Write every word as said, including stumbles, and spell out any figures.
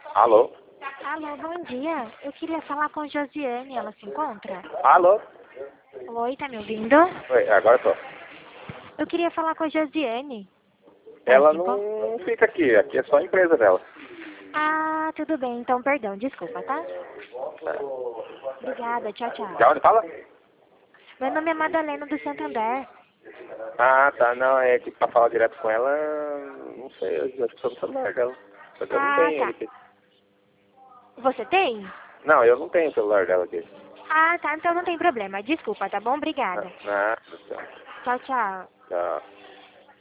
Alô? Alô, bom dia. Eu queria falar com Josiane, ela se encontra? Alô? Oi, tá me ouvindo? Oi, agora tô. Eu queria falar com a Josiane. Ela Ela se encontra? não fica aqui, aqui é só a empresa dela. Ah, tudo bem, então perdão, desculpa, tá? Obrigada, tchau, De tchau. onde fala? Meu nome é Madalena do Santander. Ah, tá, não, é que pra falar direto com ela, não sei, eu acho que sou no celular dela. Só que eu não Ah, tenho ele tá. aqui. Você tem? Não, eu não tenho o celular dela aqui. Ah, tá, então não tem problema. Desculpa, tá bom? Ah, Obrigada. nada, tchau. Tchau, tchau. Tchau.